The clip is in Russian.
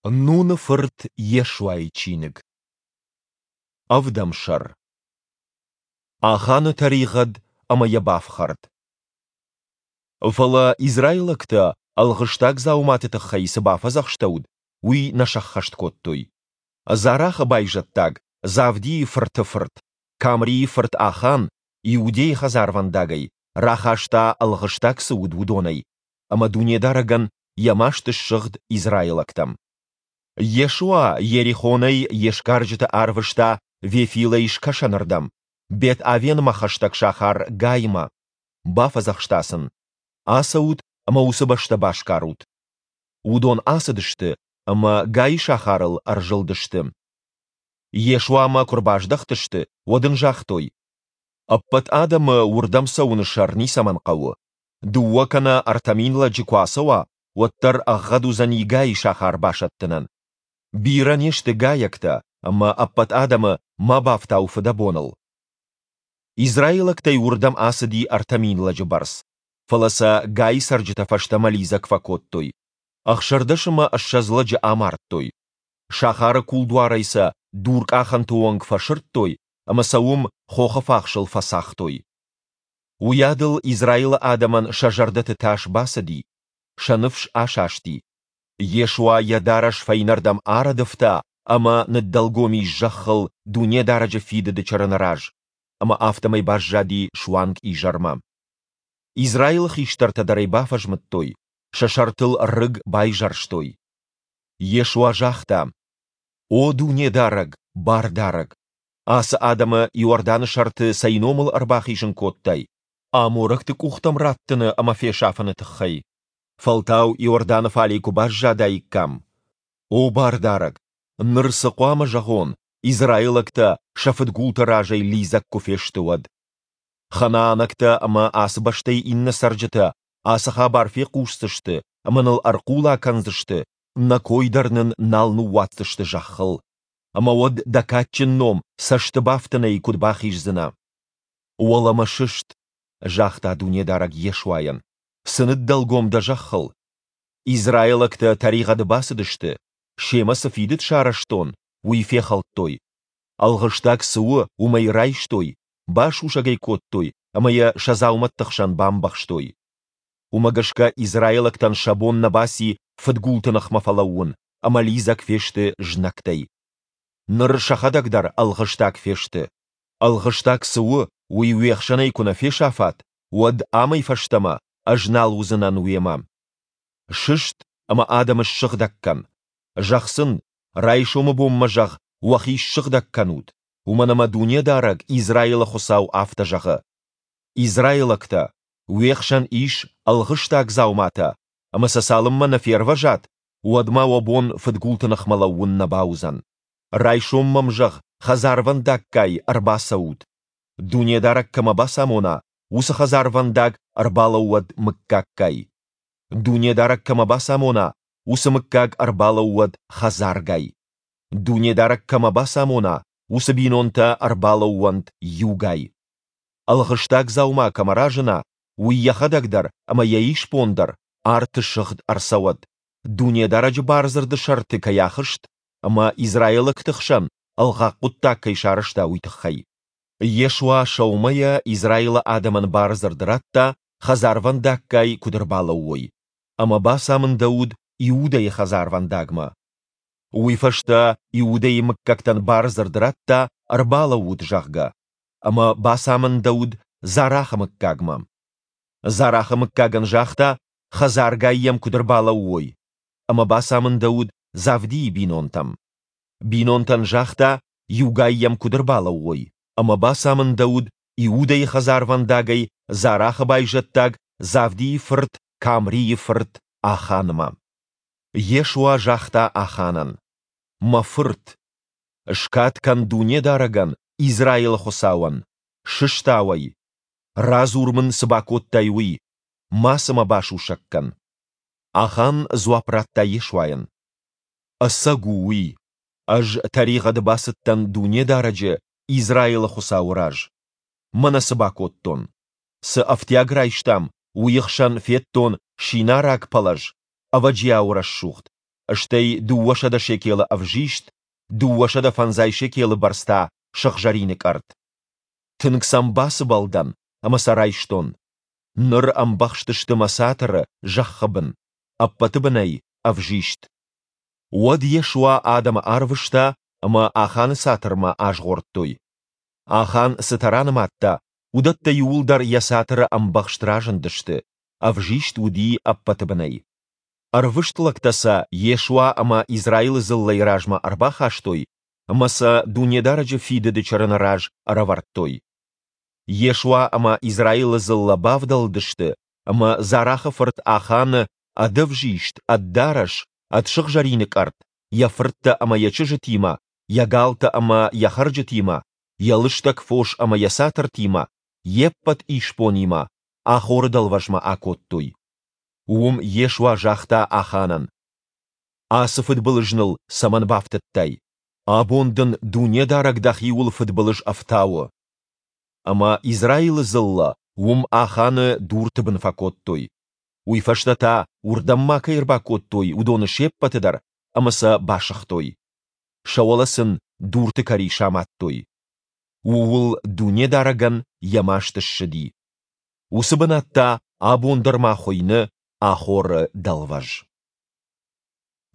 Нуны фырт ешуайчинг. Авдамшар. Аханы тарихад амаябафхард. Фала Израилакта алғыштаг зауматыты хайсы бафазақштауд, уй нашақхашт коттой. Зараха байжаттаг, завди фырты-фырт, камри фырт ахан, иудей хазарвандагай, рахашта алғыштаг сауд удонай, ама дунедараган ямашты шығд Израилактам. Ешуа ерихонай ешкаржыты арвышта вефилай шкашанардам, бет авен махаштак шахар гайма, бафазақштасын. Асауд ама усыбашта башкарут. Удон асыдышты, ама гай шахарыл аржылдышты. Ешуа ама курбаждақтышты, одын жахтой. Аппат адамы урдам сауны шарни саманқауы. Дуакана артаминла джикуасауа, оттар ағаду зани гай шахар башаттынан. Биранешті гаякта, ама аппат адамы мабафтауфыда боныл. Израилактай урдам асыди артаминла джибарс. Фаласа гай сарджита фашта мализа квакоттой. Ахшардашыма ашшазладжа амарттой. Шахара кулдуарайса дурк ахан туанг фашырттой, ама саум хоха фахшыл фасахтой. Уядыл Израила адаман шажардаты таш басади, шаныфш ашашти. Ешуа ядараш файнардам арадыфта, ама наддалгоми жахыл дуне дараджа фиды де чаранараж, ама автомай бажжади шуанг и жарма. Израил хиштарта дарайбафажмыттой, шашартыл рыг байжарштой. Ешуа жахта. О дуне дараг, бар дараг. Асы адамы Иорданы шарты сайномыл арбахишын коттай. Амуракты кухтам раттыны амафе шафаны тыххай. Фалтау Иорданы фалейку бажжадайккам. О бар дараг. Нырсы қуама жағон, Израилакта шафыдгулта ражай лизак куфештуад. Ханаанакта ама асы баштай инна сарджыта, асы хабарфе куштышты, аманыл аркула канзышты, на койдарнын налну уаттышты жахыл. Ама од дакатчын ном сашты бафтынай кудбахишзына. Уалама шышт, жахта дуне дараг ешуаян, сыныд далгомда жахыл. Израилакта тарихады басыдышты, шема сафидыт шараштон, уйфе халттой. Алғыштак суы умай райштой, баш ушагай коттой, амая шазауматтықшан бамбахштой. Умагашка Израилактан шабон набаси фыдгултынах мафалауын, амализак фешті жнактай. Ныр шахадагдар алғыштак фешті. Алғыштак суы уйуяхшанай куна фешафат, уад амай фаштама, ажнал узынан уема. Шышт ама адамы шықдаккан. Жақсын, райшомы бомма жақ уахи шықдакканут. Уманама дуне дараг Израила хосау афта жағы. Израилакта уяхшан иш алғыштак заумата, ама сасалымма на ферважат, уадма уабон фыдгултынах малауын набаузан. Райшоммам жақ хазарвандаккай арбасаут. Дуне дараг камабасамона, уса хазарвандаг арбалауад мыккаккай. Дуне дараг камабасамона, уса мыккаг арбалауад хазаргай. Дуне дараг камабасамона, уса бинонта арбалауанд югай. Алғыштак заума камаражына, уйяхадагдар, ама яиш пондар, арты шығд арсауад. Дуне даражы барзырды шарты каяхышт, ама Израилық тықшан, алға құттак кайшарышта уйтықхай. Ешуа шаумая Израила адаман барзырдыратта, хазарвандаккай кудырбала уой. Ама басамын дауд Иудай хазарвандагма. Уйфашта Иудай мыккактан барзырдыратта, арбала уд жағга. Ама басамын дауд зараха мыккагма. Зараха мыккаган жақта, хазаргайям кудырбала уой. Ама басамын дауд завди бинонтам. Бинонтан жақта, югайям кудырбала уой. Ама басамын дауд Иудай хазарвандагай, зараха байжаттаг, завди фырт, камри фырт, аханыма. Ешуа жақта аханан. Мафырт. Шкат кандуне дараган, Израил хосауан. Шыштауай. Разурмын сыбакоттайуи. Масыма башу шаккан. Ахан зуапратта ешуаян. Асагуи. Аж тарихады басыттан дуне дараджы Израил хосаураж. Мана сыбакоттон. Сы афтиаграйштам, уйықшан феттон шинарак палаж. Аваджиаура шухт. Штай 200 шекелы авжишт, 200 фанзай шекелы барста шықжаринік арт. Тынк самбасы балдан, ама сарайштон. Ныр амбақштышты масатыры жаққыбын, аппаты бінай авжишт. Уад Ешуа адама арвышта, ама аханы сатырма ажғорттой. Ахан сытараным атта, удатта юлдар ясатыры амбақштыражындышты, авжишт уди аппаты бінай. Арвыштлактаса Ешуа ама Израилы зыллай ражма арбахаштой, амаса дунедараджы фидыды чарынараж араварттой. Ешуа ама Израилы зылла бавдалдышты, ама зараха фырт аханы адывжишт, аддараш, адшық жаринік арт, яфыртта ама ячыжы тима, ягалта ама яхаржы тима, ялыштак фош ама ясатыр тима, еппат ишпонима, ахоры далважма акоттой. Ешуа жақта аханан. Асы фытбылыжныл саман бафтыттай. Абондын дуне дарагдахи ул фытбылыж афтауы. Ама Израилы зылла аханы дуртыбын факоттой. Уйфаштата урдамма кайырбакоттой удоны шеппатыдар, амаса башықтой. Шауаласын дурты кари шаматтой. Уул дуне дараган ямаштышшыди. Усыбынатта абондарма хойны ахоры далваж.